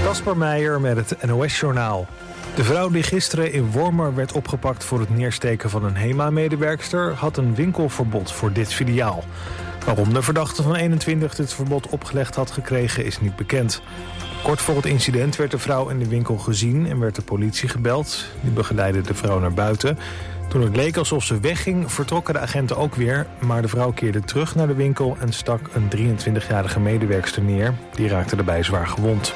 Kasper Meijer met het NOS-journaal. De vrouw die gisteren in Wormer werd opgepakt voor het neersteken van een HEMA-medewerkster... had een winkelverbod voor dit filiaal. Waarom de verdachte van 21 dit verbod opgelegd had gekregen is niet bekend. Kort voor het incident werd de vrouw in de winkel gezien en werd de politie gebeld. Die begeleidde de vrouw naar buiten. Toen het leek alsof ze wegging, vertrokken de agenten ook weer... maar de vrouw keerde terug naar de winkel en stak een 23-jarige medewerkster neer. Die raakte daarbij zwaar gewond.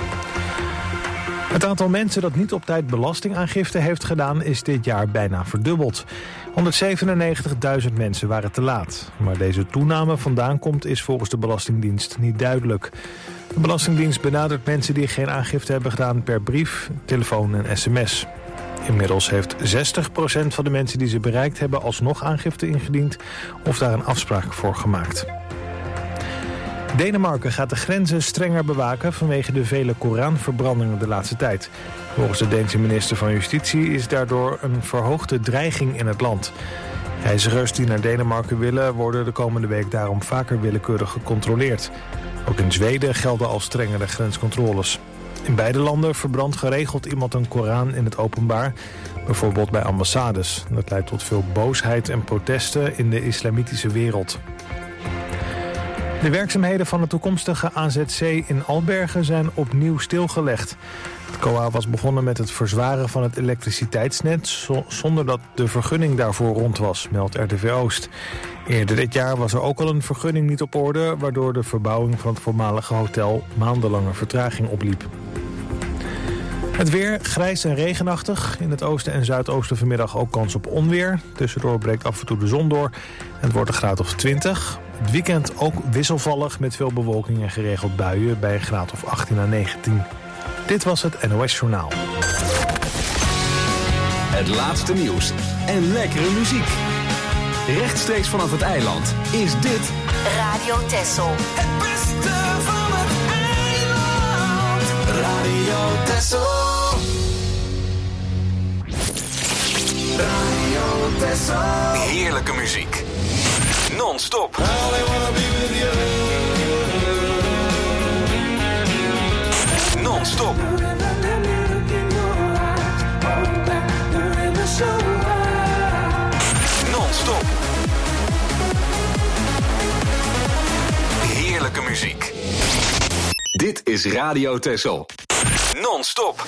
Het aantal mensen dat niet op tijd belastingaangifte heeft gedaan is dit jaar bijna verdubbeld. 197.000 mensen waren te laat. Waar deze toename vandaan komt is volgens de Belastingdienst niet duidelijk. De Belastingdienst benadert mensen die geen aangifte hebben gedaan per brief, telefoon en sms. Inmiddels heeft 60% van de mensen die ze bereikt hebben alsnog aangifte ingediend of daar een afspraak voor gemaakt. Denemarken gaat de grenzen strenger bewaken vanwege de vele Koranverbrandingen de laatste tijd. Volgens de Deense minister van Justitie is daardoor een verhoogde dreiging in het land. Reizigers die naar Denemarken willen worden de komende week daarom vaker willekeurig gecontroleerd. Ook in Zweden gelden al strengere grenscontroles. In beide landen verbrandt geregeld iemand een Koran in het openbaar, bijvoorbeeld bij ambassades. Dat leidt tot veel boosheid en protesten in de islamitische wereld. De werkzaamheden van het toekomstige AZC in Albergen zijn opnieuw stilgelegd. Het COA was begonnen met het verzwaren van het elektriciteitsnet zonder dat de vergunning daarvoor rond was, meldt RTV Oost. Eerder dit jaar was er ook al een vergunning niet op orde, waardoor de verbouwing van het voormalige hotel maandenlange vertraging opliep. Het weer, grijs en regenachtig. In het oosten en zuidoosten vanmiddag ook kans op onweer. Tussendoor breekt af en toe de zon door. En het wordt een graad of 20. Het weekend ook wisselvallig met veel bewolking en geregeld buien bij een graad of 18 à 19. Dit was het NOS Journaal. Het laatste nieuws en lekkere muziek. Rechtstreeks vanaf het eiland is dit Radio Texel. Het beste van het eiland. Radio Texel. Radio Texel. heerlijke muziek. Non-stop. Non-stop. Non-stop. Heerlijke muziek. Dit is Radio Texel. Non-stop.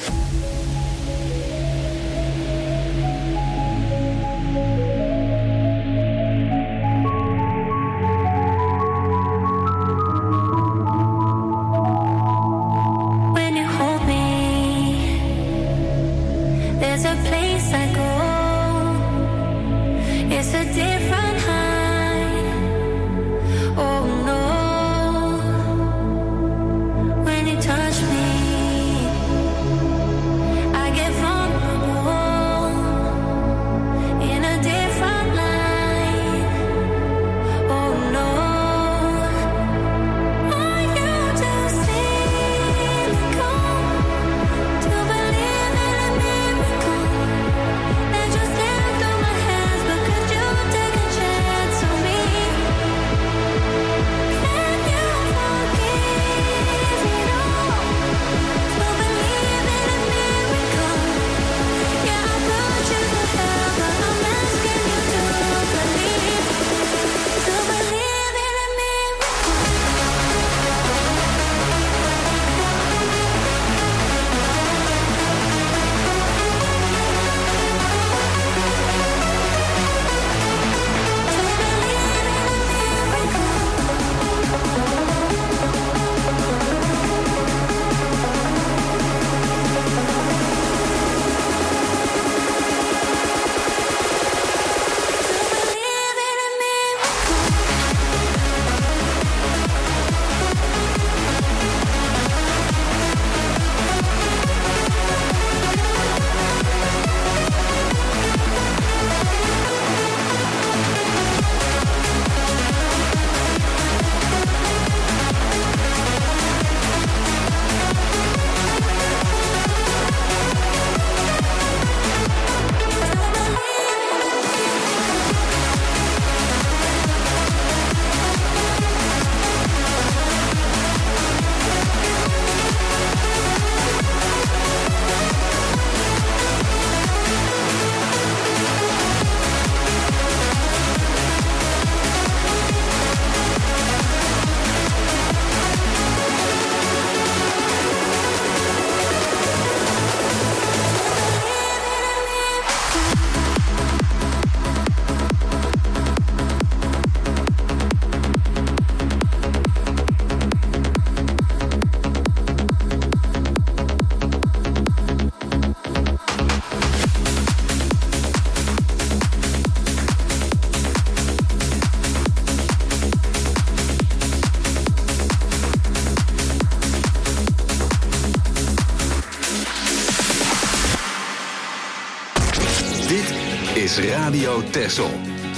is Radio Texel.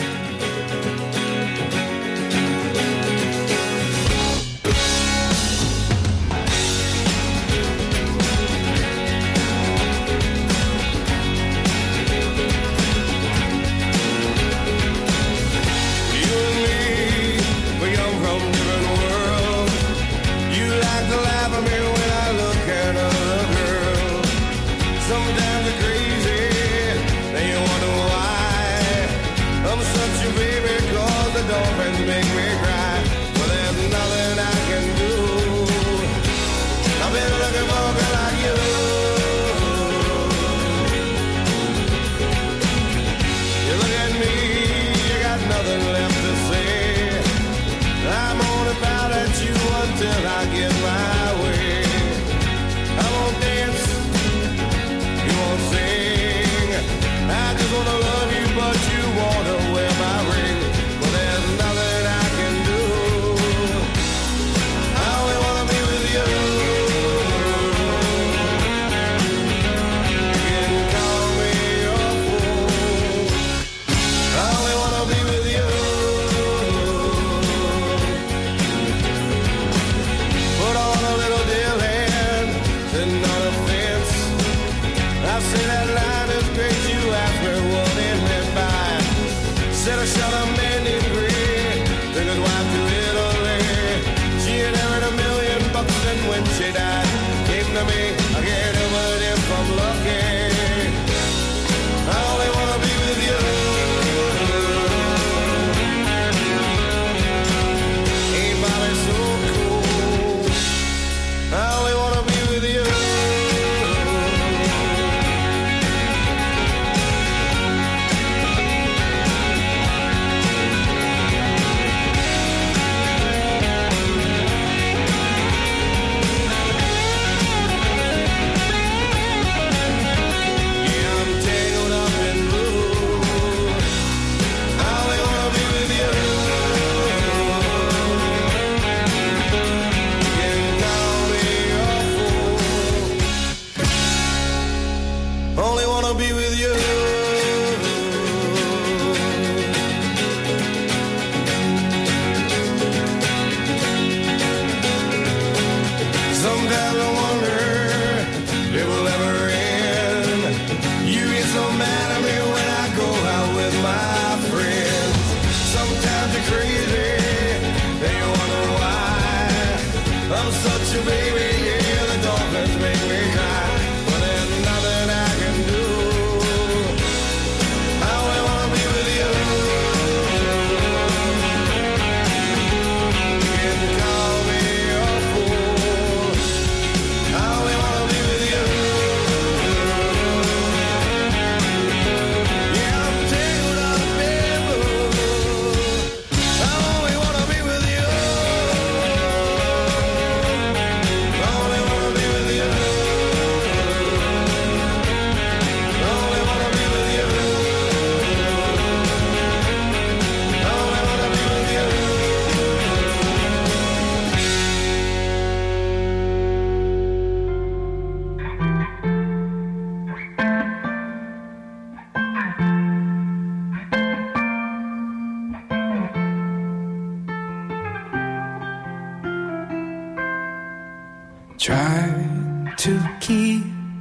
Try to keep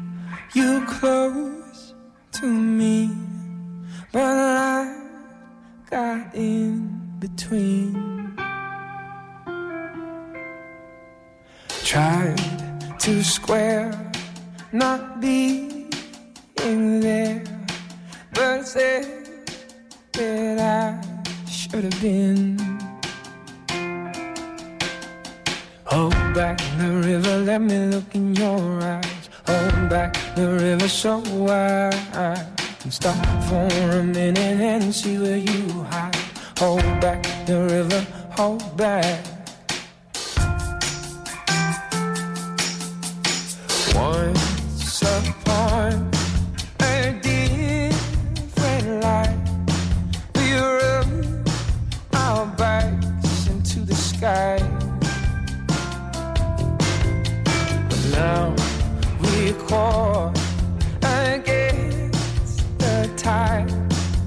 you close to me, but life got in between. Tried to square not being there, but said that I should have been. Hold back the river, let me look in your eyes. Hold back the river so I can stop for a minute and see where you hide. Hold back the river, hold back. Once upon a different life, we rubbed our backs into the sky. Now we're caught against the tide,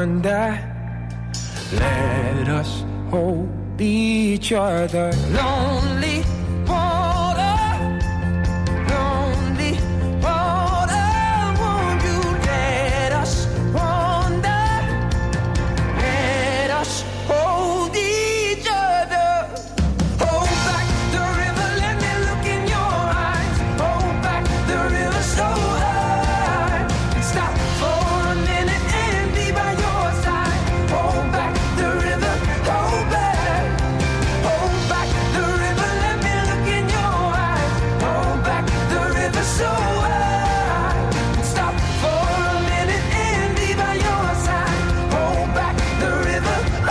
wonder. Let us hold each other. Lonely water, lonely water. Won't you let us wander? Let us hold each other. Hold back the river, let me look in your eyes. Hold back the river so high. Stop for a minute and be by your side. Hold back the river, hold back. Hold back the river, let me look in your eyes. Hold back the river so high. Stop for a minute and be by your side. Hold back the river, oh.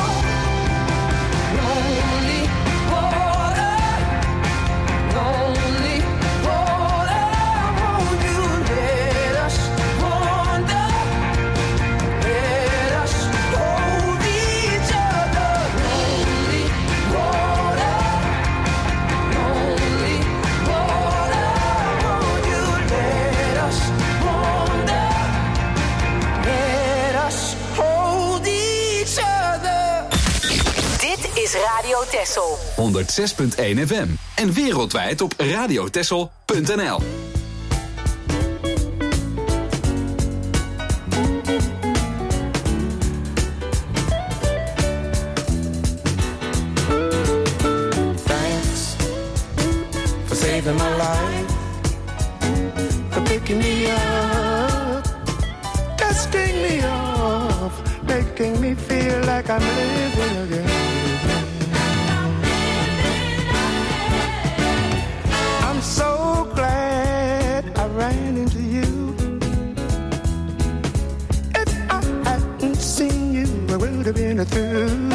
Lonely water, lonely water. Won't you let us wander? Let us hold each other. Lonely water, lonely water. Won't you let us wander? Let us hold each other. Dit is Radio Texel. 106.1 FM en wereldwijd op radiotexel.nl. Thanks for saving my life, for picking me up, dusting me off, making me feel like I'm living again. I'm so glad I ran into you. If I hadn't seen you, I would have been through.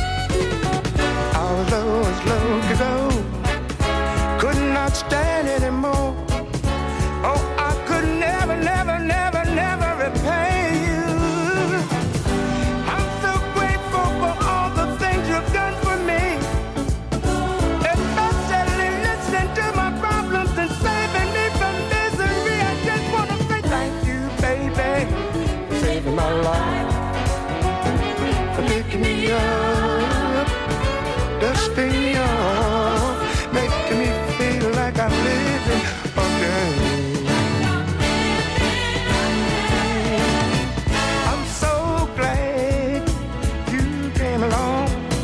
I was low as low to go, could not stand anymore. Oh, I could never, never, never, never repay you. I'm so grateful for all the things you've done for me, especially listening to my problems and saving me from misery. I just want to say thank you, baby, for saving my life, for picking me up, dusting me off, making me feel like I'm living again. I'm so glad you came along.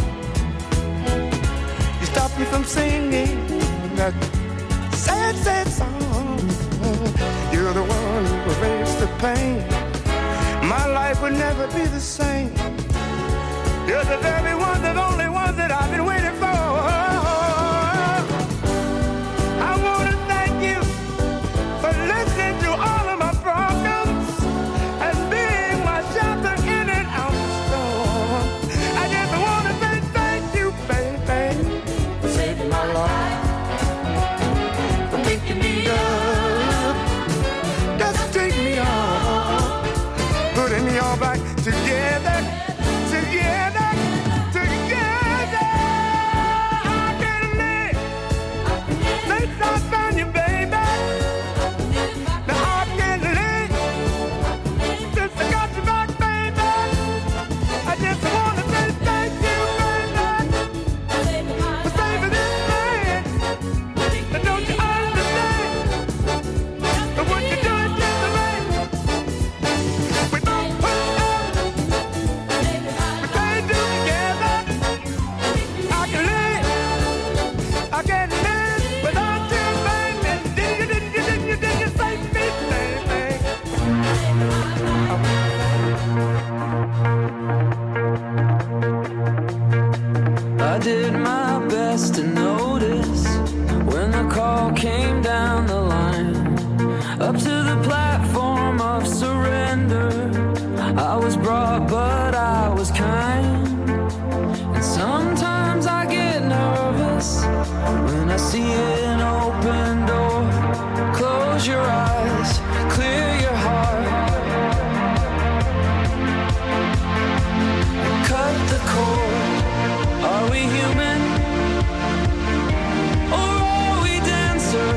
You stopped me from singing that sad, sad song. You're the one who erased the pain. My life would never be the same. You're the very one, the only one that I've been waiting for. I want to thank you for listening to all of my problems and being my shelter in and out the storm. I just want to say thank you, baby, for saving my life, for picking me up, dusting me off, putting me all back together. Together, together, I can live since I found you, baby. Now I can live since I got you back, baby. I just want to say thank you, baby, for saving this man. Now don't you understand what you're doing to the man? We don't put up. I can't live without you, baby. Did you save me, baby? I did my best to notice when the call came down the line, up to the platform of surrender. I was brought, but I was kind. And sometimes I get nervous when I see an open door. Close your eyes, clear your heart, cut the cord. Are we human or are we dancer?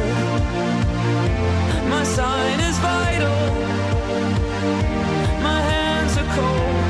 My sign is vital, my hands are cold.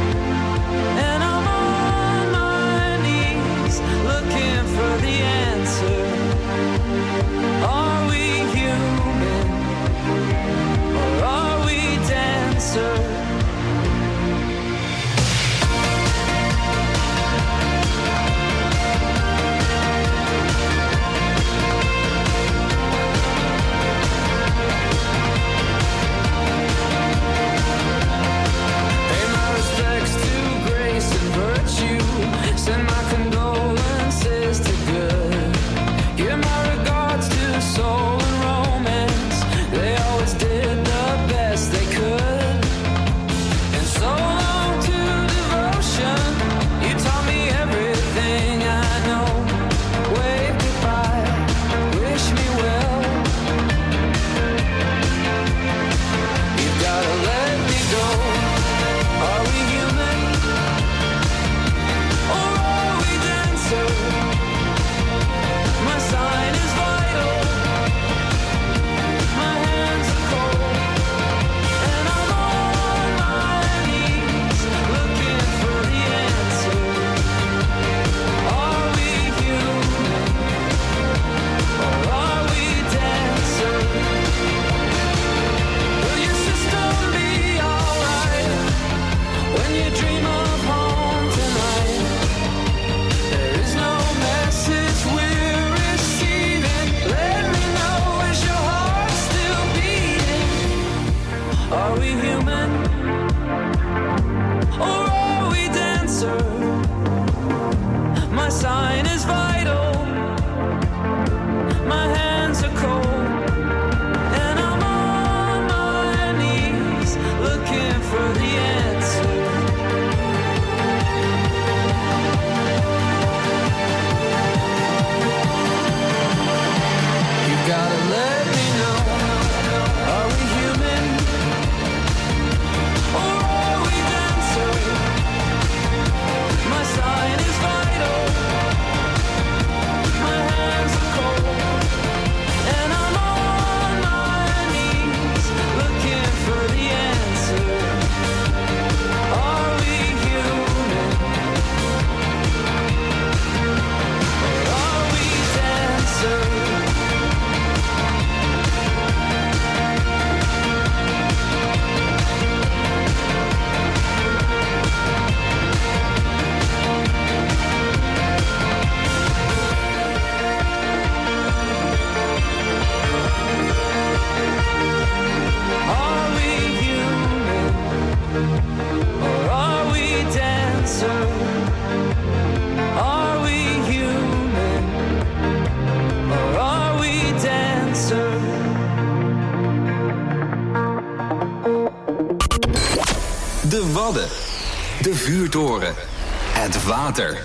De Wadden, de vuurtoren, het water.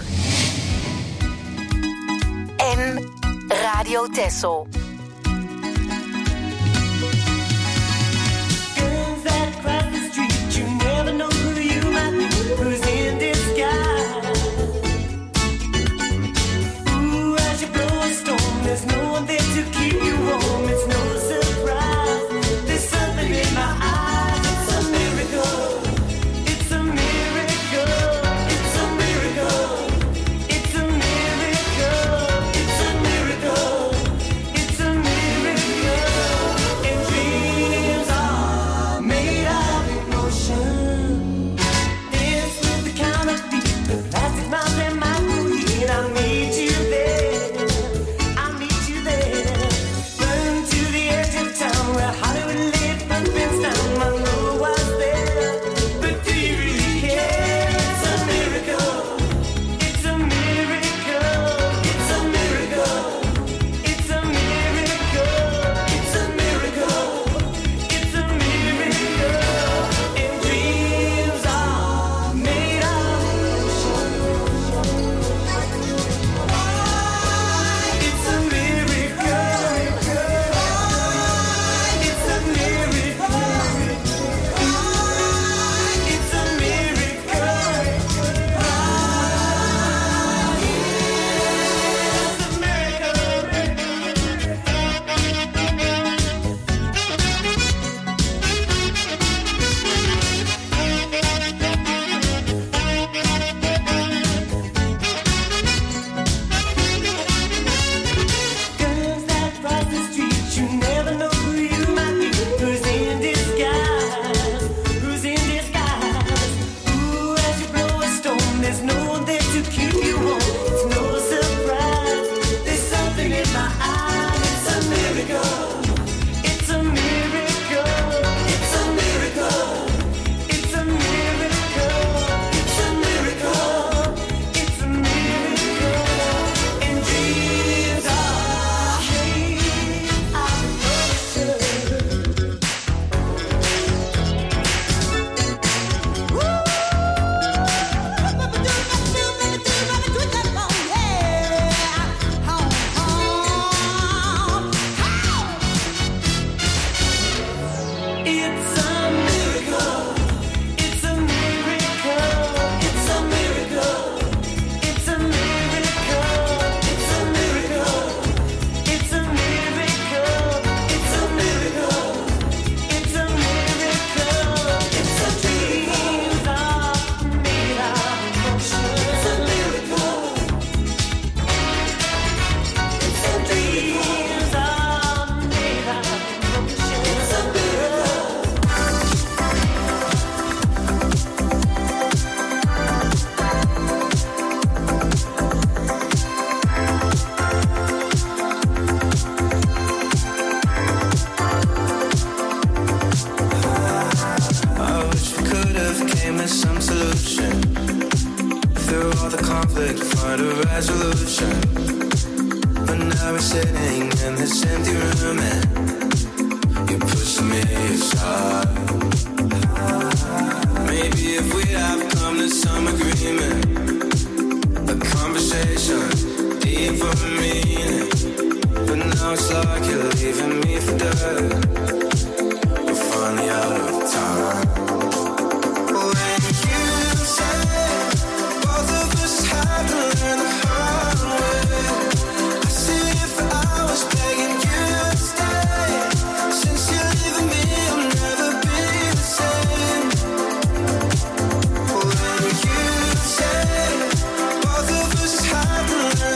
En Radio Texel.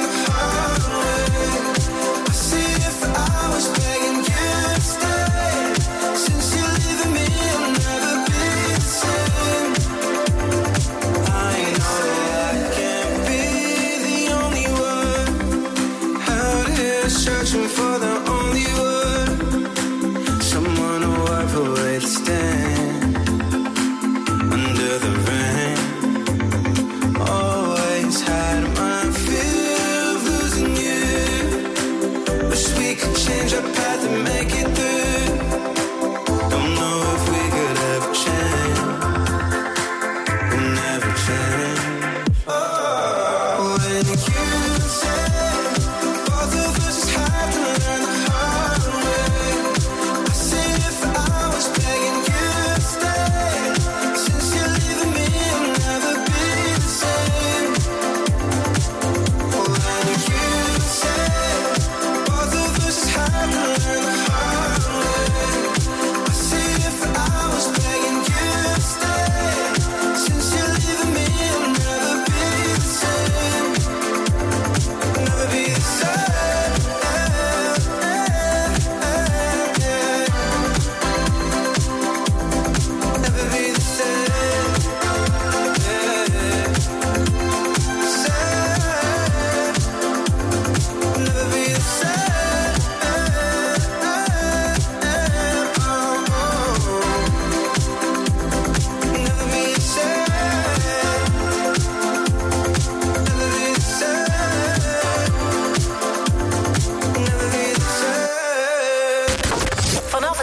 Stay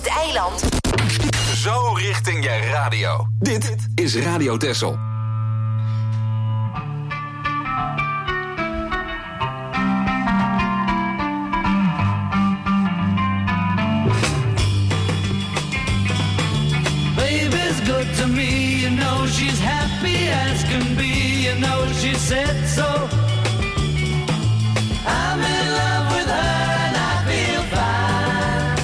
het eiland. Zo richting je radio. Dit is Radio Texel. Baby's good to me, you know she's happy as can be, you know she said so. I'm in love with her and I feel fine.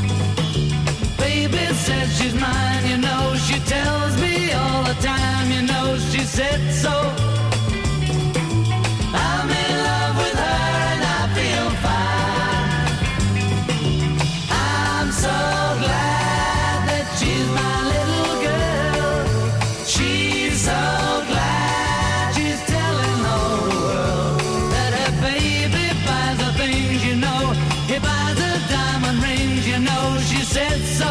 Baby says she's mine, you know she tells me all the time, you know she said so. I'm in love with her and I feel fine. I'm so glad that she's my little girl. She's so glad she's telling the whole world that her baby buys the things, you know. He buys her diamond rings, you know she said so.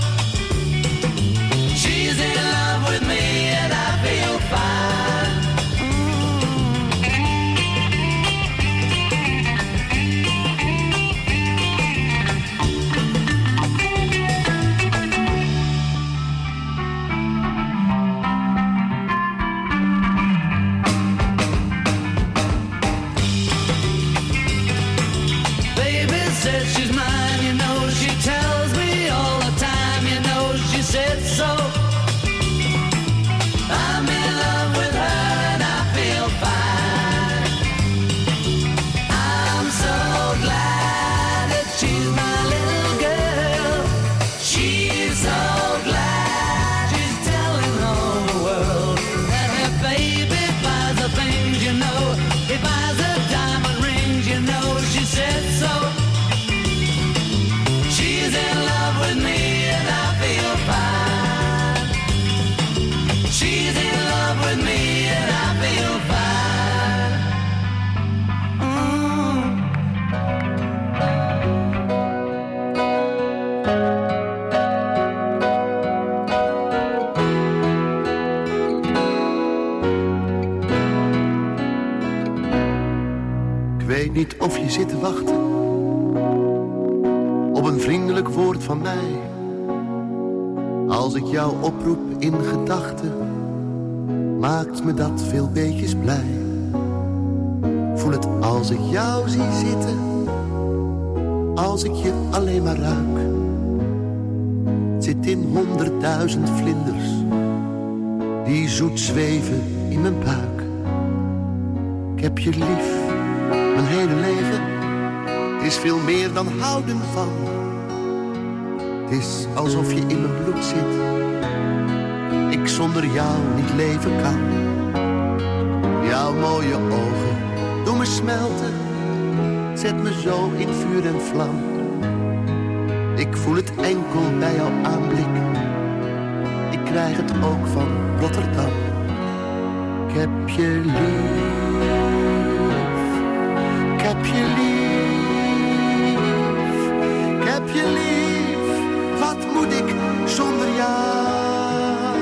She's in love with me and I feel fine. Baby says she's mine, you know she tells me all the time, you know she said so. I'm in love with her and I feel fine. I'm so glad that she's my little girl. She's so glad she's telling the whole world that her baby buys the things, you know. He buys her diamond rings, you know she said so. She's in love with me and I feel fine. She's in love with me and I feel fine. Ik weet niet of je zit te wachten op een vriendelijk woord van mij. Als ik jou oproep in gedachten, maakt me dat veel beetjes blij. Voel het als ik jou zie zitten, als ik je alleen maar ruik. Het zit in 100.000 vlinders die zoet zweven in mijn buik. Ik heb je lief, mijn hele leven. Het is veel meer dan houden van. Het is alsof je in mijn bloed zit. Ik zonder jou niet leven kan. Jouw mooie ogen doen me smelten. Zet me zo in vuur en vlam. Ik voel het enkel bij jouw aanblik. Ik krijg het ook van Rotterdam. Ik heb je lief. Ik heb je lief. Ik heb je lief. Wat moet ik zonder jou?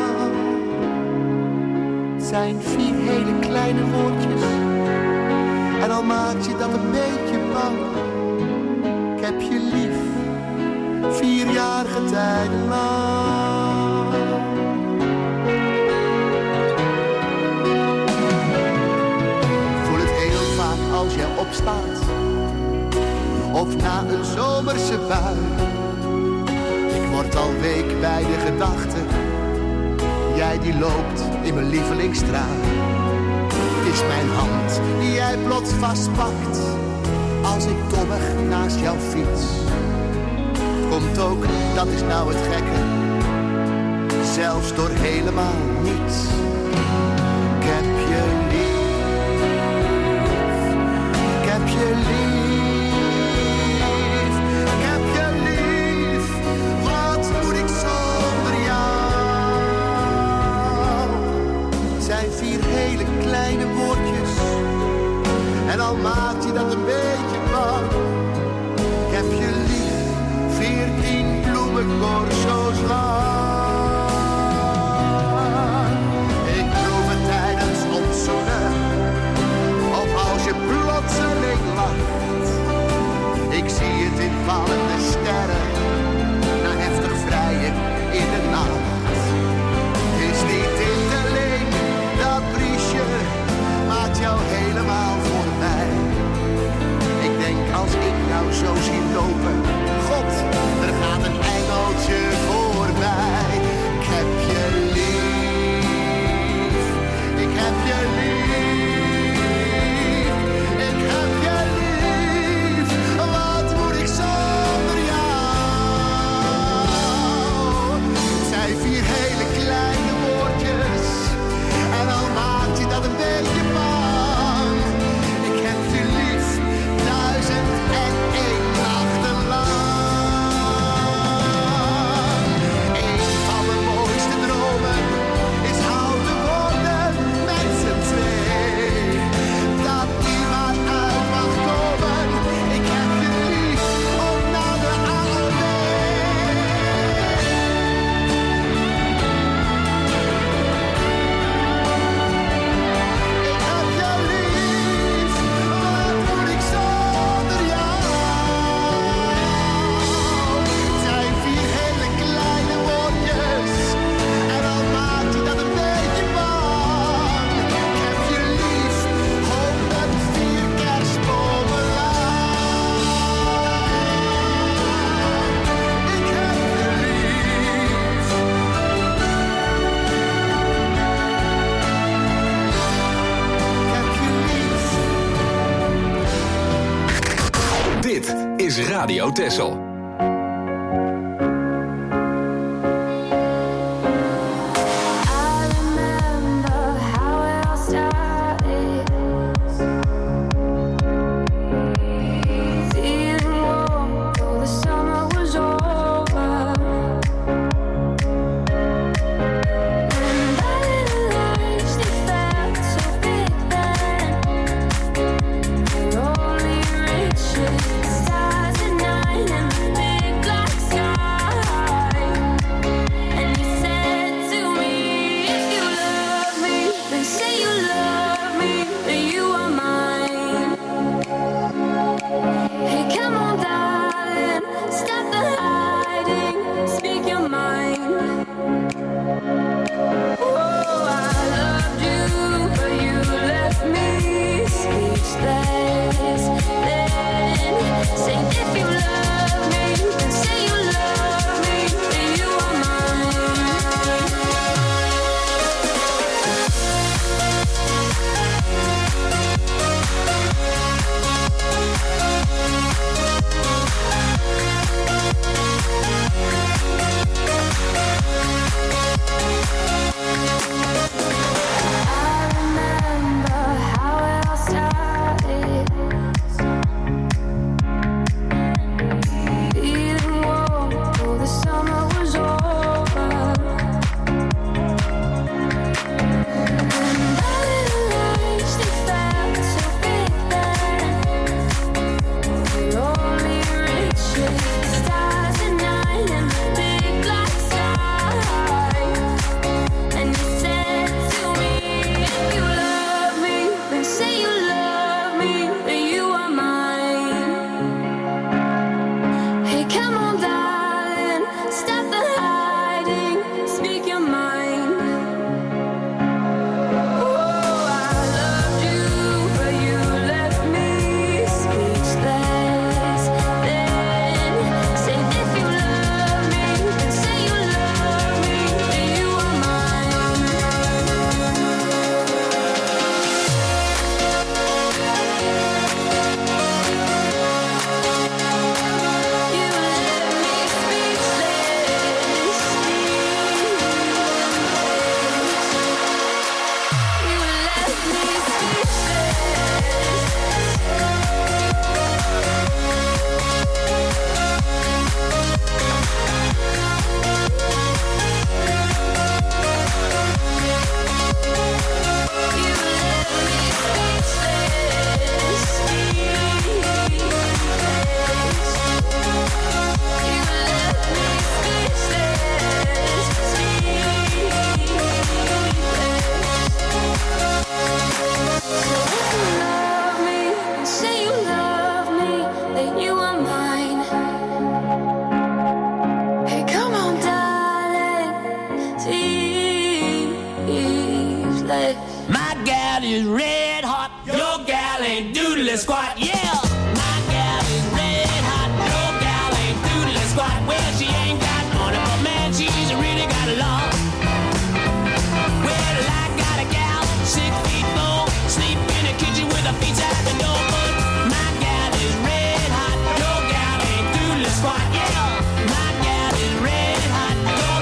Het zijn 4 hele kleine woordjes. En al maak je dat een beetje bang. Ik heb je lief. 4-jarige tijden lang. Ik voel het heel vaak als jij opstaat. Of na een zomerse bui. Ik word al week bij de gedachte. Jij die loopt in mijn lievelingsstraat. Het is mijn hand die jij plots vastpakt. Als ik dommig naast jou fiets. Komt ook, dat is nou het gekke. Zelfs door helemaal niets. Ik heb je lief. Ik heb je lief. Ik heb je lief. Wat moet ik zonder jou? Het zijn 4 hele kleine woordjes. En al maakt je dat een beetje bang. Ik heb je lief. 14 bloemencorso's lang. Ik proef is Radio Texel.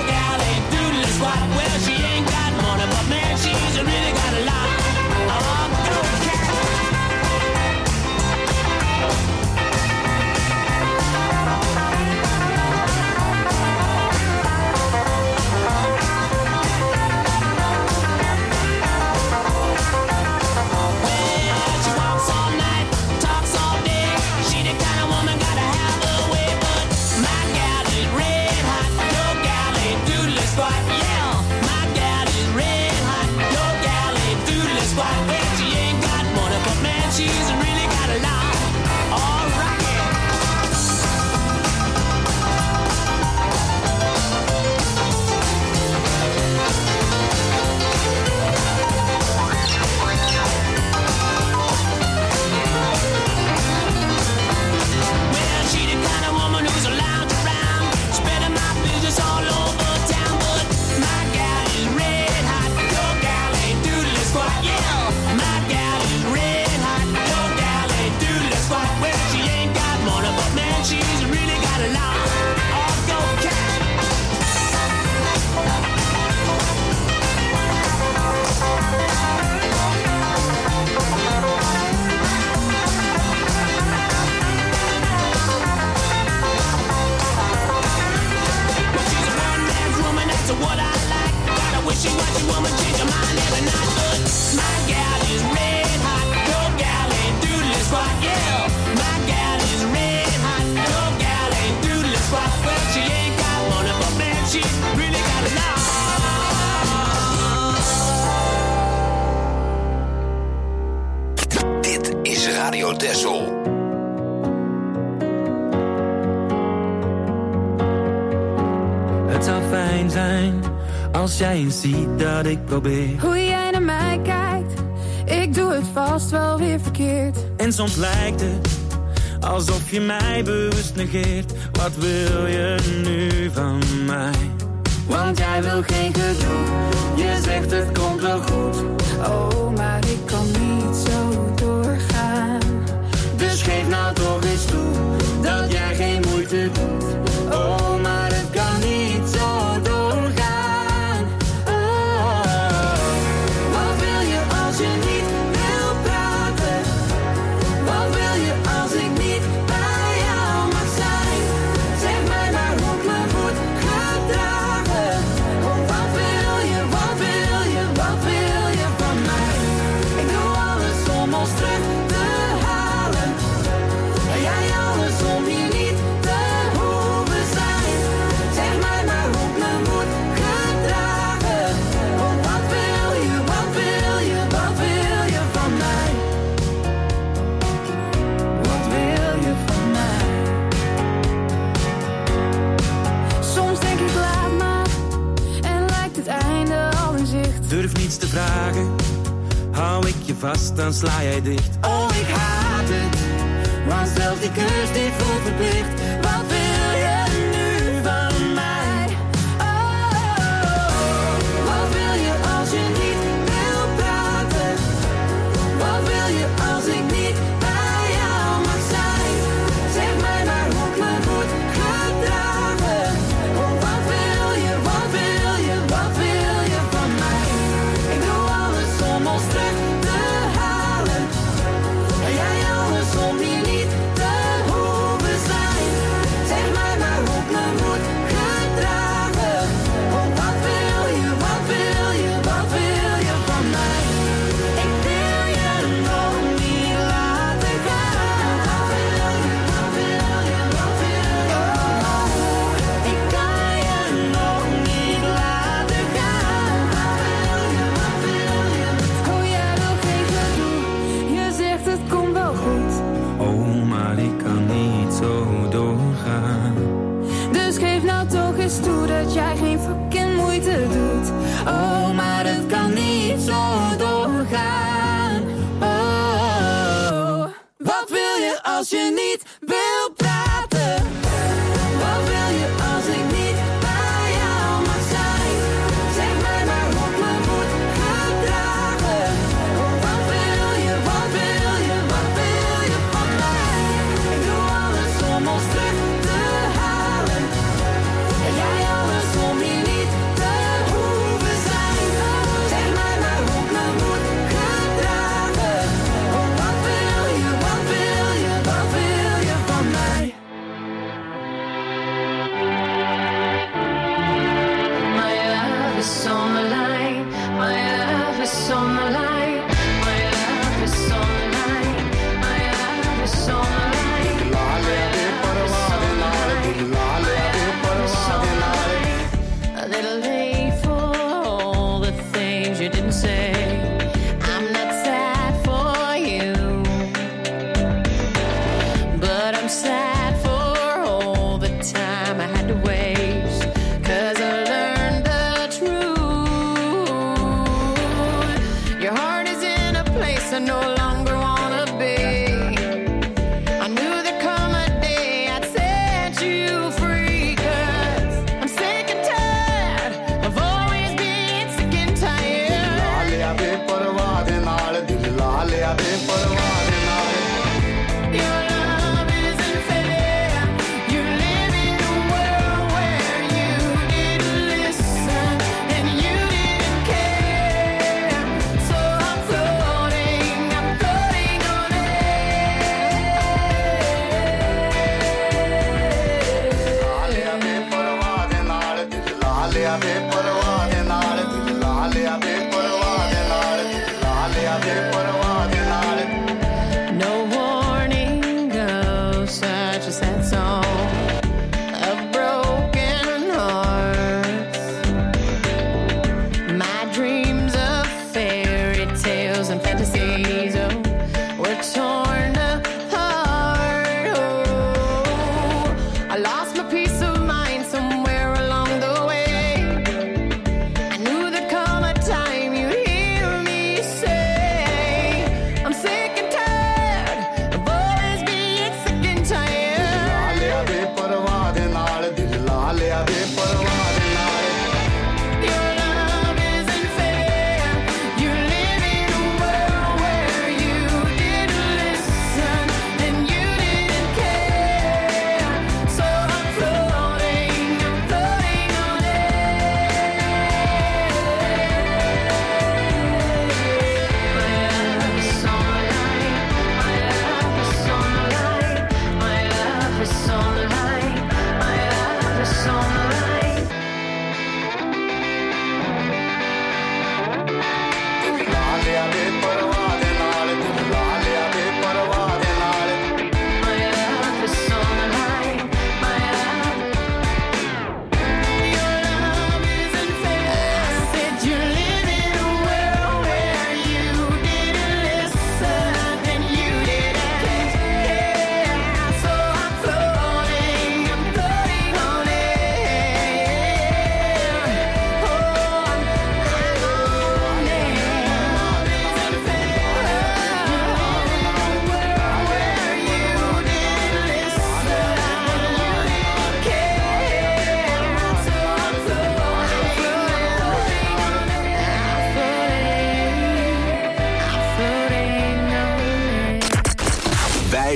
Well, she ain't got money, but man, she's really got a lot. a woman change her mind every night. But my gal is red hot, your gal ain't doodly squat. Yeah, my gal is red hot, your gal ain't doodly squat. Well, she ain't got money for bed, she really got it now. Dit is Radio Texel. Het zou fijn zijn als jij eens ziet dat ik probeer. Hoe jij naar mij kijkt, ik doe het vast wel weer verkeerd. En soms lijkt het alsof je mij bewust negeert. Wat wil je nu van mij? Want jij wil geen gedoe, je zegt het komt wel goed. Oh, maar ik kan niet zo doorgaan. Dus geef nou toch eens toe dat jij geen moeite doet. Oh, maar het kan niet zo doorgaan. Oh, wat wil je als je niet wil praten? Wat wil je als ik niet bij jou mag zijn? Zeg mij maar hoe ik me moet gedragen. Oh, wat wil je, wat wil je, wat wil je van mij? Ik doe alles om ons terug te halen. En jij alles om hier niet te hoeven zijn. Zeg mij maar hoe ik me moet gedragen. Oh, wat wil je, wat wil je, wat wil je van mij? Wat wil je van mij? Soms denk ik laat maar en lijkt het einde al in zicht. durf niets te vragen. Hou ik je vast, dan sla jij dicht. Oh, ik haat het, want zelfs die kus die voelt verplicht. Wat wil je nu van mij? Oh, wat wil je als je niet wil praten? Wat wil je als ik niet bij jou mag zijn? Zeg mij maar hoe ik me moet gedragen. Oh, wat wil je, wat wil je, wat wil je van mij? Ik doe alles om ons terug te halen. En jij alles om hier niet te hoeven zijn. Zeg mij maar hoe ik me moet gedragen. Oh, wat wil je, wat wil je, wat wil je van mij? Ik wil je nog niet laten gaan. Wat wil je, wat wil je, wat wil je? Oh, ik kan je nog niet laten gaan. Wat wil je, wat wil je? Oh, jij wil geen gedoe, je zegt het komt wel goed. Oh, maar ik kan niet zo doorgaan. Dus geef nou toch eens toe dat jij geen fucking moeite doet. Oh, maar het kan niet zo doorgaan. Oh, wat wil je als je niet wil praten? Wat wil je als ik niet bij jou mag zijn? Zeg mij maar hoe ik me moet gedragen. Oh, wat wil je, wat wil je, wat wil je van mij? Ik doe alles om ons terug te halen. En jij alles om hier niet te hoeven zijn. Zeg mij maar hoe ik me moet gedragen. Oh, wat wil je, wat wil je, wat wil je van mij? My love is on the line. My love is on the line. My love is on the line. My love is on the line. A little late for all the things you didn't say. I'm not sad for you, but I'm sad for all the time I had to waste. 'Cause I learned the truth. Your heart is in a place I no longer wanna be. I knew there'd come a day I'd set you free. 'Cause I'm sick and tired of always being sick and tired. Your love isn't fair. You live in a world where you didn't listen and you didn't care. So I'm floating on air.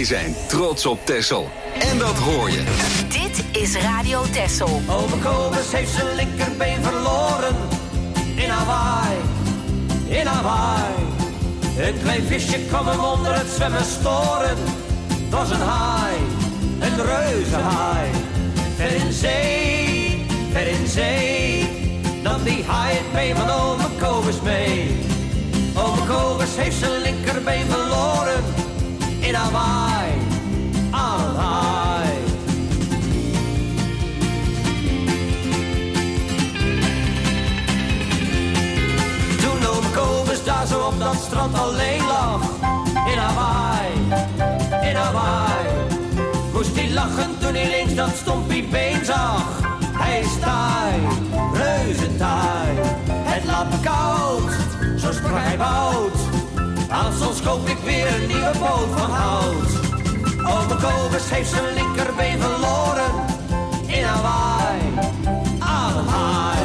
Wij zijn trots op Texel. En dat hoor je. Dit is Radio Texel. Ome Kobus heeft zijn linkerbeen verloren. In Hawaii, in Hawaii. Een klein visje kwam hem onder het zwemmen storen. Het was een haai, een reuzenhaai. Ver in zee, nam die haai het mee van ome Kobus mee. Ome Kobus heeft zijn linkerbeen verloren. In Hawaii, aan het haai. Toen ome Kobus daar zo op dat strand alleen lag. In Hawaii, in Hawaii. Moest hij lachen toen hij links dat stompie been zag. Hij is taai, reuzentaai. Het laat me koud, zo sprak hij bout. Aan soms koop ik weer een nieuwe boot van hout. Ome Kobus heeft zijn linkerbeen verloren. In Hawaii, aan het haai.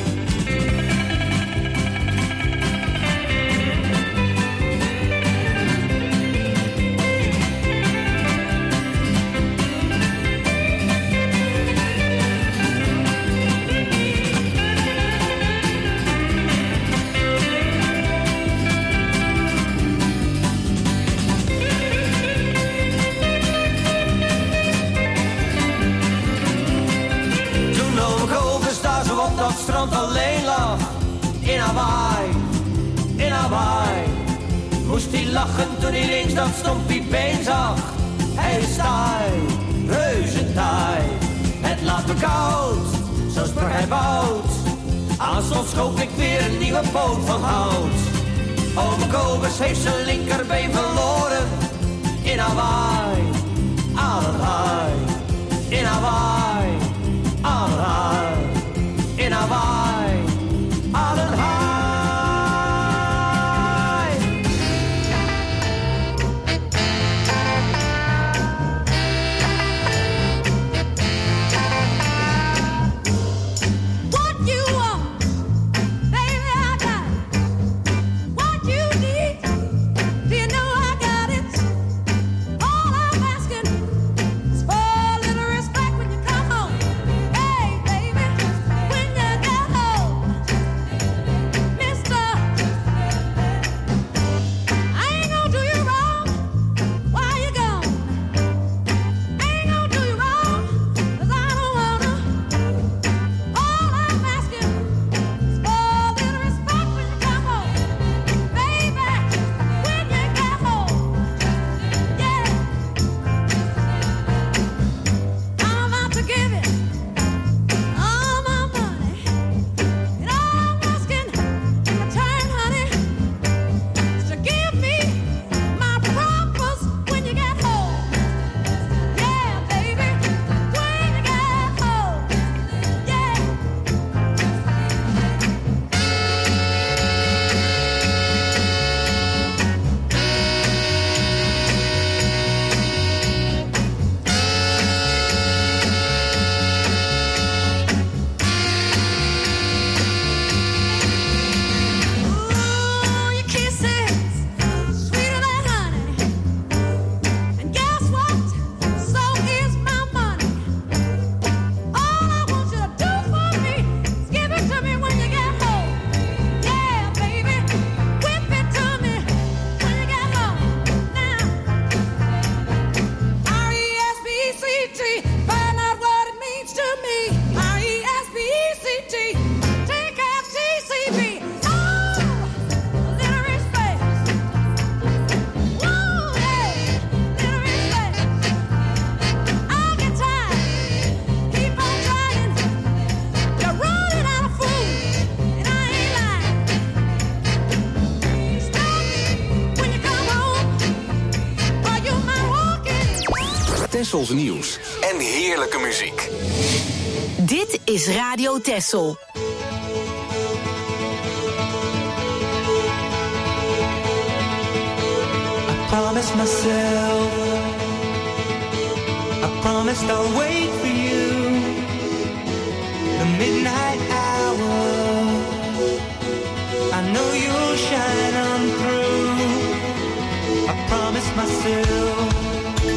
Strand alleen lag, in Hawaii, in Hawaii. Moest hij lachen toen hij links dat stompie been zag. Hij is taai, reuzentaai. Het laat me koud, zo sprak hij bout. Aan soms koop ik weer een nieuwe boot van hout. Ome Kobus heeft zijn linkerbeen verloren. In Hawaii, aan het haai. In Hawaii, aan het haai. In Hawaii, aan het haai. What you want, baby, I got it. What you need, do you know I got it? All I'm asking is for a little respect when you come home. Hey, baby, when you get home, mister, I ain't gonna do you wrong while you're gone. I ain't gonna do you wrong, 'cause I don't wanna. All I'm asking is for a little respect when you come home. Baby, when you get home, yeah. I'm about to give it all my money. And all I'm asking in return, honey, is to give me my promise when you get home. Yeah, baby, when you get home, yeah. Ooh, your kisses sweeter than honey. And guess what? So is my money. All I want you to do for me is give it to me when you get home. Yeah, baby, whip it to me when you get home. Now, R-E-S-P-E-C-T, find out what it means to me. R-E-S-P-E-C-T, T-F-T-C-B. Oh, little respect. Woo, hey, little respect. I'll get tired, keep on trying. You're running out of food, and I ain't lying. Stop when you come home, or you might walk in. Tessels nieuws en heerlijke muziek. Dit is Radio Texel. Promise myself, I promised I'll wait for you. The midnight hour, I know you'll shine on through. I promised myself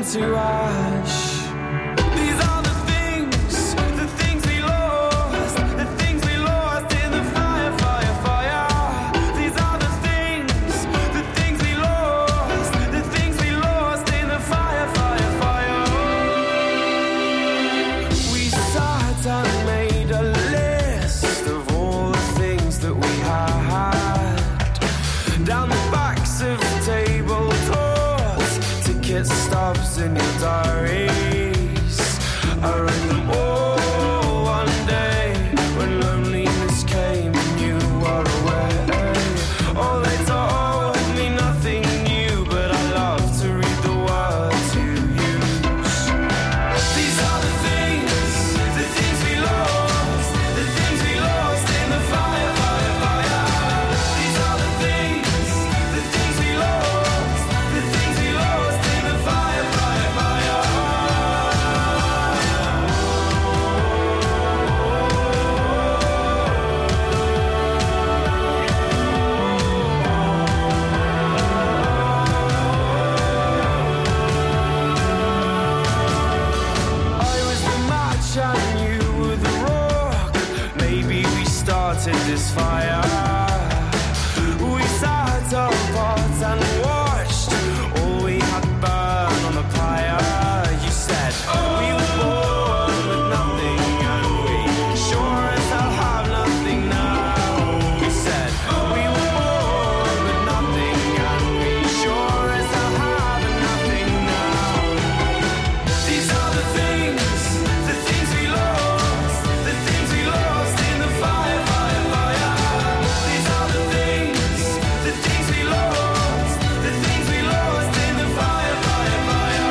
to ash. These are the things we lost, the things we lost in the fire, fire, fire. These are the things we lost, the things we lost in the fire, fire, fire. We sat and made a list of all the things that we had down the backs of table tours, ticket stubs in your diaries. I read them all one day when loneliness came and you were away. Oh, they told me nothing new, but I love to read the words you use. These are the things we lost, the things we lost in the fire, fire, fire. These are the things we lost, the things we lost in the fire, fire, fire. I was the match and you were the rock. Maybe we started this fire. We sat apart and watched all we had burn on the pyre. You said we were born with nothing and we sure as hell have nothing now. We said we were born with nothing and we sure as hell have nothing now. These are the things we lost, the things we lost in the fire, fire, fire. These are the things we lost, the things we lost in the fire, fire, fire.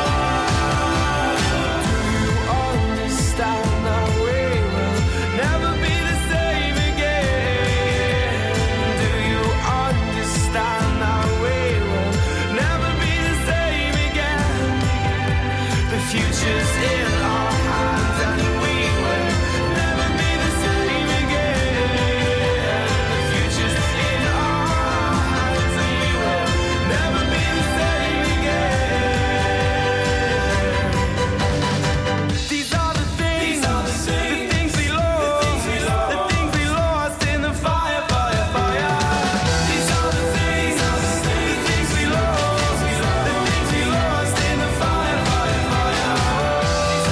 Do you understand that we will never be the same again? Do you understand that we will never be the same again? The future's in our hands and we will never be the same again. The future's in our hands and we will never be the same again. These are the things we lost, the things we lost in the fire, fire, fire. These are the things we lost, the things we lost in the fire, fire, fire.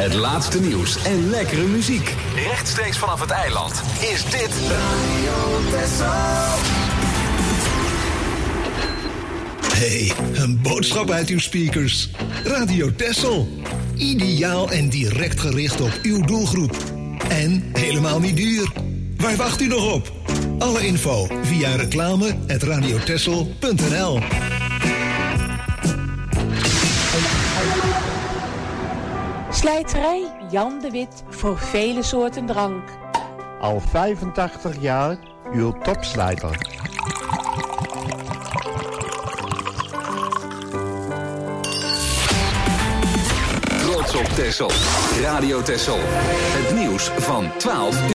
Het laatste nieuws en lekkere muziek. Rechtstreeks vanaf het eiland is dit Radio Texel. Hey, een boodschap uit uw speakers. Radio Texel. Ideaal en direct gericht op uw doelgroep. En helemaal niet duur. Waar wacht u nog op? Alle info via reclame@radiotexel.nl. Slijterij Jan de Wit voor vele soorten drank. Al 85 jaar uw topslijter. Trots op Texel. Radio Texel. Het nieuws van 12 uur.